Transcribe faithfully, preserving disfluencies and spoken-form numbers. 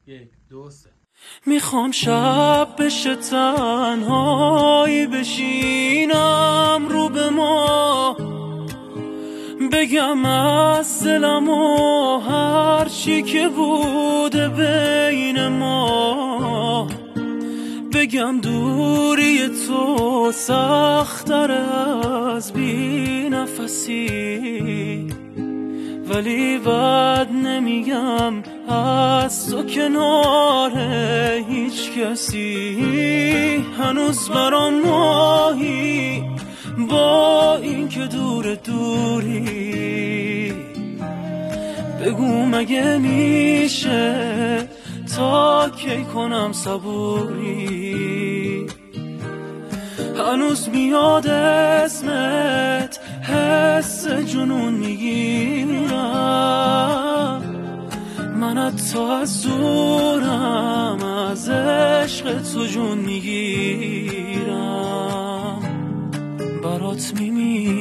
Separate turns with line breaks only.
یک دو سه.
میخوام شب بشه تنهایی بشینم رو به ما، بگم از دلم و هر چی که بوده بین ما، بگم دوری تو سخت‌تر از بی نفسی، ولی بد نمیگم از تو کنار هیچ کسی. هنوز برام ماهی با این که دور دوری، بگو مگه میشه تا کی کنم صبوری. هنوز میاد اسمت حس جنون میگیرم، من حتی از دورم از عشق تو جون میگیرم، برات میمیرم.